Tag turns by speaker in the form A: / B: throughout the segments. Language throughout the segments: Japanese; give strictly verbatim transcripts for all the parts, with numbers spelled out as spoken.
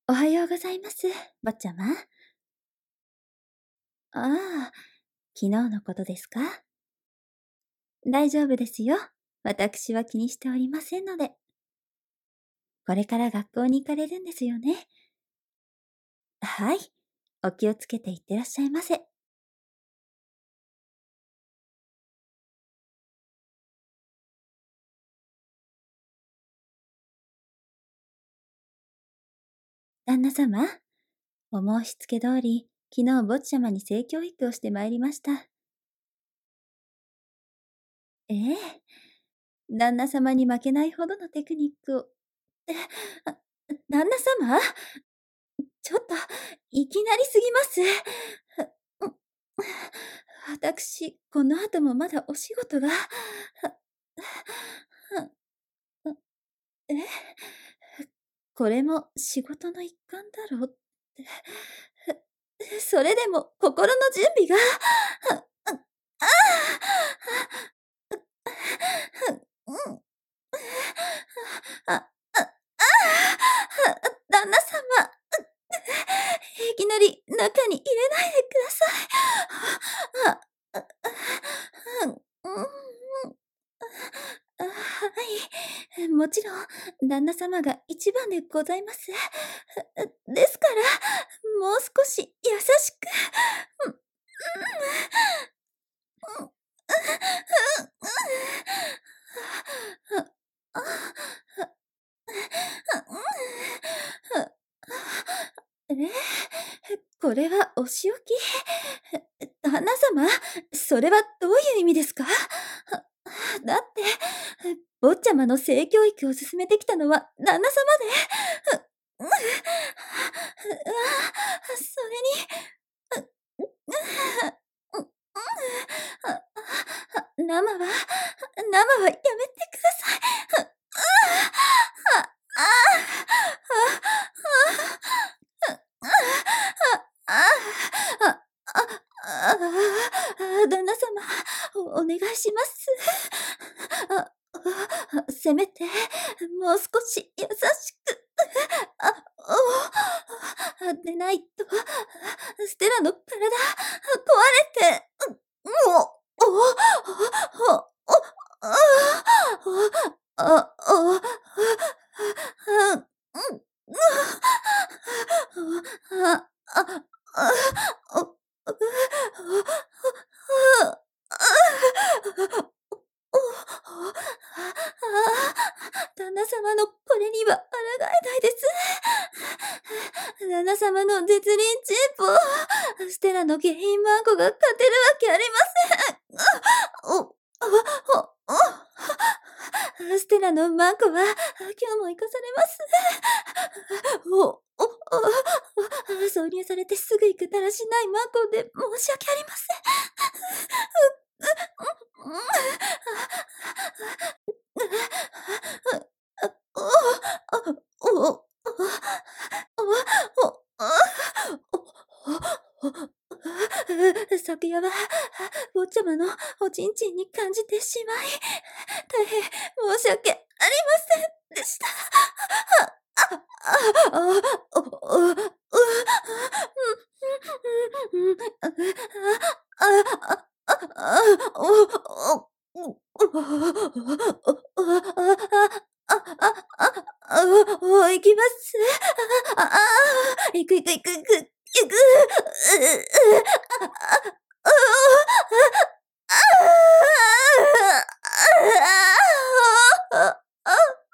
A: おはようございます、坊ちゃま。ああ、昨日のことですか？大丈夫ですよ。私は気にしておりませんので。これから学校に行かれるんですよね。はい。お気をつけていってらっしゃいませ。旦那様、お申し付け通り、昨日坊ちゃまに性教育をしてまいりました。ええ。旦那様に負けないほどのテクニックを。え、あ、旦那様？ちょっと、いきなりすぎます。う、ん。私、この後もまだお仕事が。え？これも仕事の一環だろうって。それでも心の準備が。ああ。うん。あ、あ、ああ。旦那様。いきなり中に入れないでください。あ、あ、うん、うん。あ、はい。もちろん、旦那様が一番でございます。ですから、もう少し優しく。うん、うん。うん。うん。うん。あ、あ。ええ？これはお仕置き？旦那様、それはどういう意味ですか？だって、坊ちゃまの性教育を進めてきたのは旦那様で。う、うわ、それに、う、う、う、う、あ、生は生はやめてください。あ、ああ、ああ、あ、あ、ああ、旦那様、おお願いします。あ、あ、せめて、もう少し優しく。あ、おでないと、ステラの体、壊れて、う、もう、お、お、お、ああ、あ、あ、うん、うん、あ、あ、あ、お、う、あ、お、ああ、旦那様のこれには抗えないです。旦那様の絶倫チンポ、ステラの下品マンコが勝てるわけありません。お、お、お、ステラのマンコは今日も生かされます。お、お、挿入されてすぐ行くだらしないマンコで申し訳ありません。う、う、うん。お、お、お、昨夜は、坊ちゃまのおちんちんに感じてしまい、大変申し訳ありませんでした。あ、あ、あ、お、お、う、うん、うん、あ、あ、あ、あ、お、お、お、あ、あ、あ、あ、お、行きます。あ、ああ、行く行く行く行く、行く。う、う、あ、あ、あ、あ、あ、あ、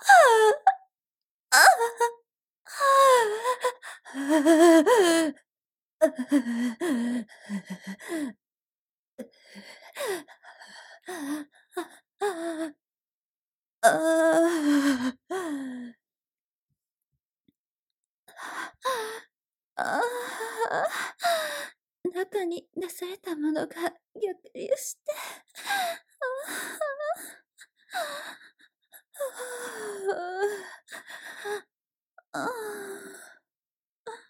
A: ああ。ああ、中に出されたものが逆流して。ああ。ああ。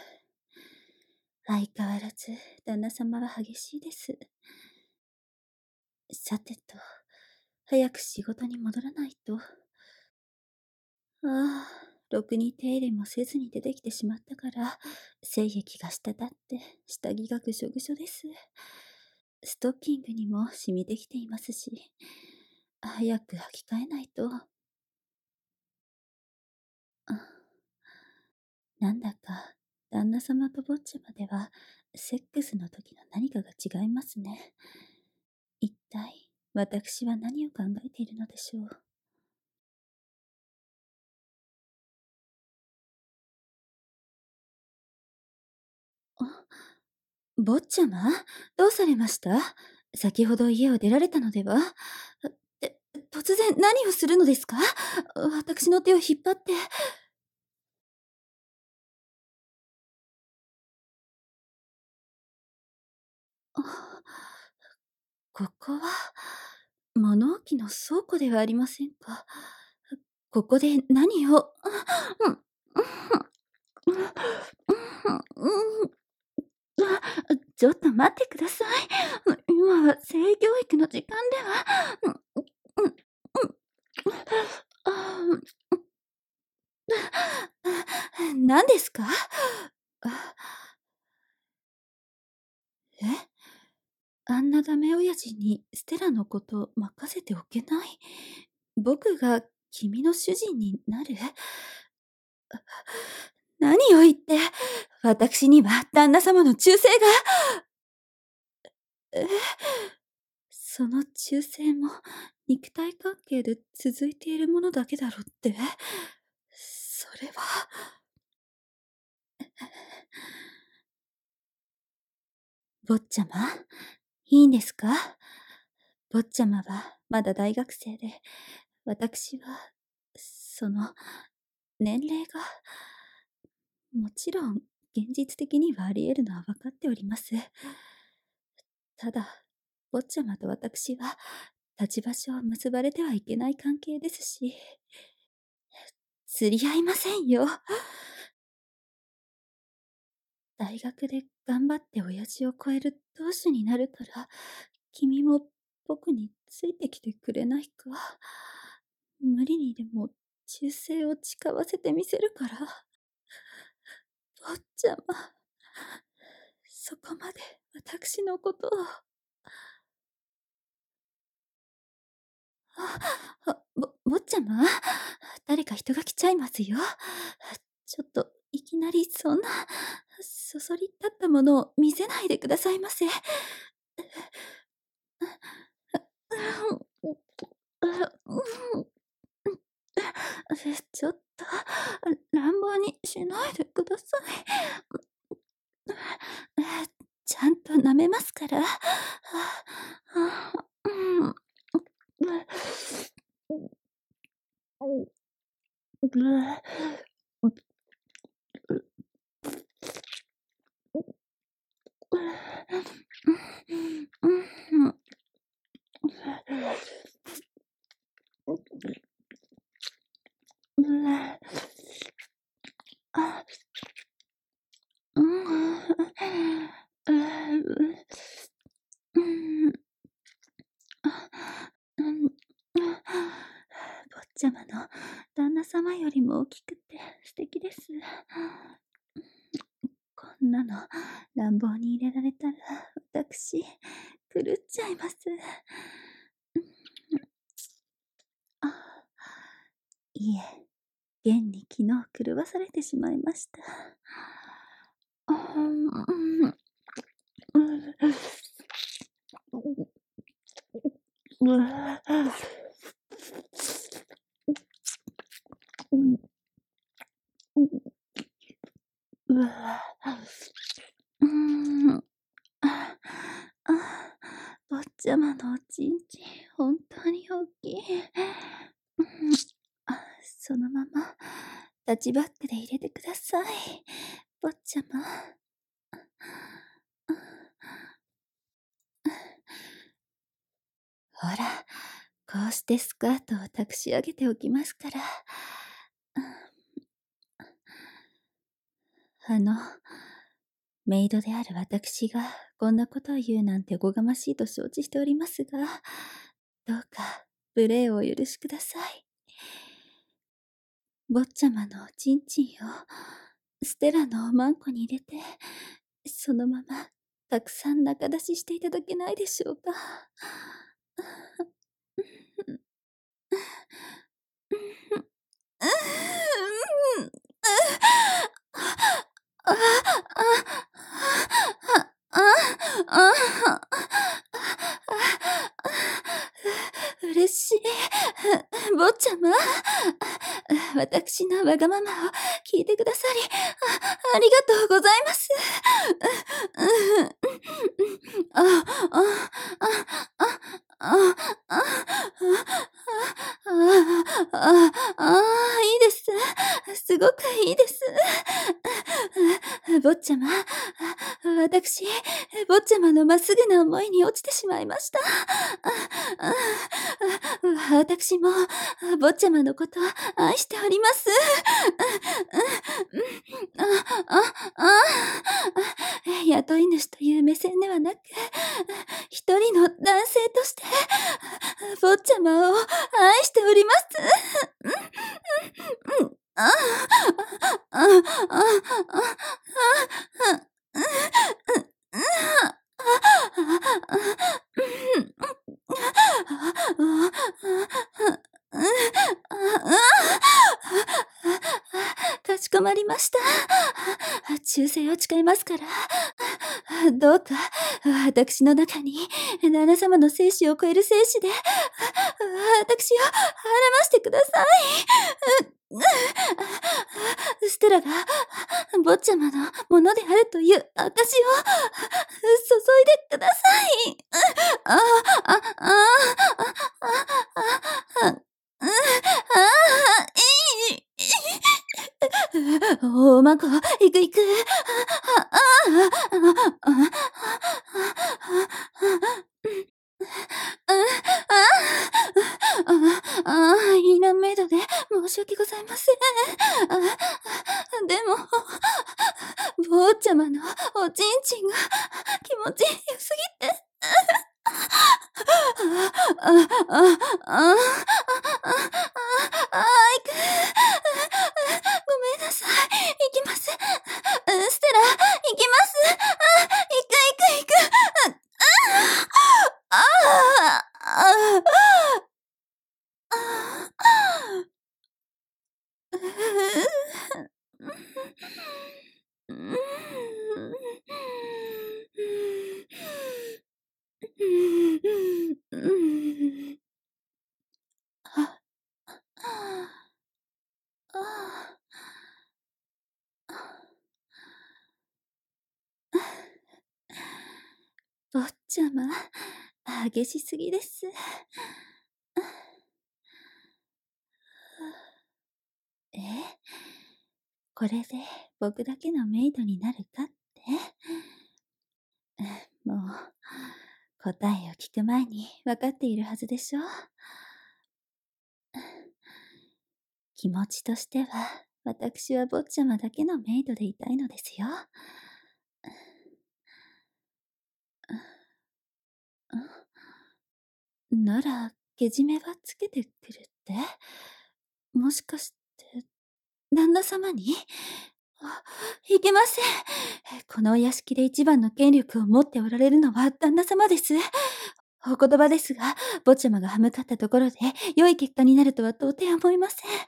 A: 相変わらず旦那様は激しいです。 さてと、早く仕事に戻らないと。ああ、ろくに手入れもせずに出てきてしまったから、精液が滴って下着がぐしょぐしょです。ストッキングにも染みてきていますし、早く履き替えないと。あ、なんだか、旦那様と坊ちゃまでは、セックスの時の何かが違いますね。一体、私は何を考えているのでしょう。あ、坊ちゃま、どうされました？先ほど家を出られたのでは？え、突然何をするのですか？私の手を引っ張って。あ、ここは、物置の倉庫ではありませんか。ここで何を、うん、うん、うん、うん、あ、ちょっと待ってください。今は性教育の時間では。うん、うん、うん、ああ、何ですか？あ、え？あんなダメ親父にステラのこと任せておけない？僕が君の主人になる？何を言って、私には旦那様の忠誠が。え、その忠誠も肉体関係で続いているものだけだろって？それは。坊ちゃま、いいんですか？坊ちゃまはまだ大学生で、私は、その、年齢が、もちろん現実的にはあり得るのは分かっております。ただ、坊ちゃまと私は、立場上結ばれてはいけない関係ですし、釣り合いませんよ。大学で頑張って親父を超える当主になるから、君も僕についてきてくれないか。無理にでも忠誠を誓わせてみせるから。坊ちゃま、そこまで私のことを。あ、あ、ぼ、坊ちゃま、誰か人が来ちゃいますよ。ちょっと、いきなりそんな、そそり立ったものを見せないでくださいませ。ちょっと、乱暴にしないでください。ちゃんと舐めますから。坊ちゃまの旦那様よりも大きくて素敵です。こんなの乱暴に入れられたら私狂っちゃいます。あ、いえ、現に昨日狂わされてしまいました。あー、うん、うわ、うん、うわ、うーん、あ、あ、坊ちゃまのおちんちん、本当に大きい。うん、あ、そのまま、タッチバッグで入れてください。坊ちゃま。ほら、こうしてスカートを託し上げておきますから。あの、 メイドである私がこんなことを言うなんておこがましいと承知しておりますが、どうか無礼をお許しください。坊ちゃまのおちんちんをステラのおまんこに入れて、そのままたくさん中出ししていただけないでしょうか。嬉しい。坊ちゃま。私のわがままを聞いてくださり、あ、ありがとうございます。あ、あ、あ、あ、あ、あ、あ、あ、あ、いいです。すごくいいです。坊ちゃま、私、坊ちゃまのまっすぐな思いに落ちてしまいました。私も、坊ちゃまのこと愛しております。あ、あ、あ、雇い主という目線ではなく、一人の男性として、坊ちゃまを愛しております。あ、あ、あ、あ、かしこまりました。忠誠を誓いますから、どうか私の中に旦那様の生死を超える生死で、私を晴らましてください。ステラが坊ちゃまのものであるという証を注いでください。あ、あ、あ、あ、あ、あ、あ、いい。おまこ、いくいく。あ、あ、あ、あ、あ、いいなメイドで申し訳ございません。でも、坊ちゃまのおちんちんが気持ちよすぎて。あ、あ、あ、あ、あ、あ、いく。ごめんなさい。行きます。ステラ、行きます。あ、行く行く行く。あ、あ、あ、坊ちゃま、激しすぎです。え、これで僕だけのメイドになるかって？もう、答えを聞く前に分かっているはずでしょ。気持ちとしては、私は坊ちゃまだけのメイドでいたいのですよ。なら、けじめはつけてくるって？もしかして、旦那様に？あ、いけません。このお屋敷で一番の権力を持っておられるのは旦那様です。お言葉ですが、坊ちゃまが歯向かったところで良い結果になるとは到底思いません。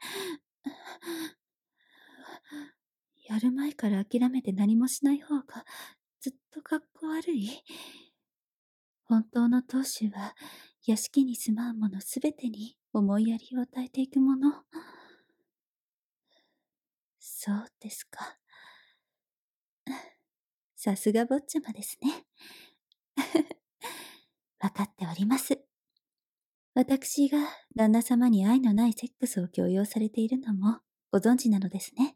A: やる前から諦めて何もしない方がずっとかっこ悪い。本当の当主は屋敷に住まう者すべてに思いやりを与えていくもの。そうですか。さすが坊ちゃまですね。わかっております。私が旦那様に愛のないセックスを強要されているのもご存知なのですね。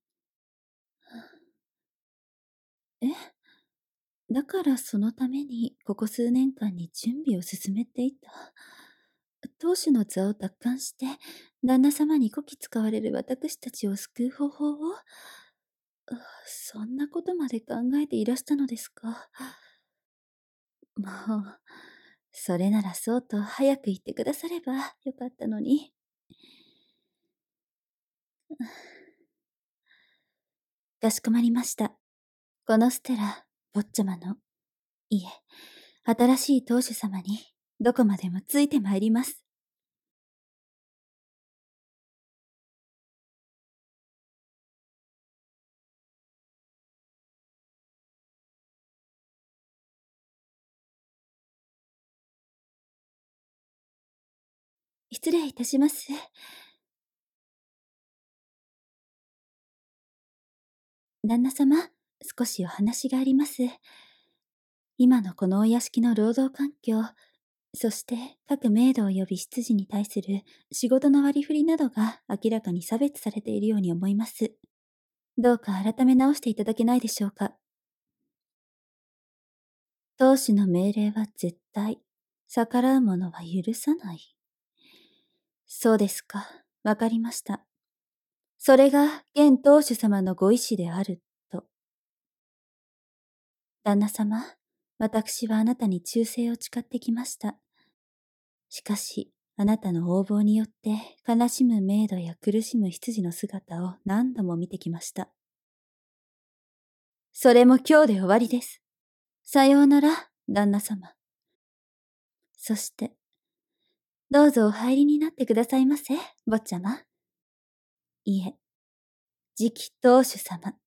A: え？だからそのためにここ数年間に準備を進めていた。当主の座を奪還して旦那様にこき使われる私たちを救う方法を。 そんなことまで考えていらしたのですか。もう、それならそうと早く言ってくださればよかったのに。かしこまりました。このステラ、坊ちゃまの、いえ、新しい当主様に、どこまでもついてまいります。失礼いたします。旦那様、少しお話があります。今のこのお屋敷の労働環境、そして各メイド及び執事に対する仕事の割り振りなどが明らかに差別されているように思います。どうか改め直していただけないでしょうか。当主の命令は絶対、逆らう者は許さない。そうですか、わかりました。それが現当主様のご意志であると。旦那様、私はあなたに忠誠を誓ってきました。しかし、あなたの横暴によって悲しむメイドや苦しむ執事の姿を何度も見てきました。それも今日で終わりです。さようなら、旦那様。そして、どうぞお入りになってくださいませ、坊ちゃま。いえ、次期当主様。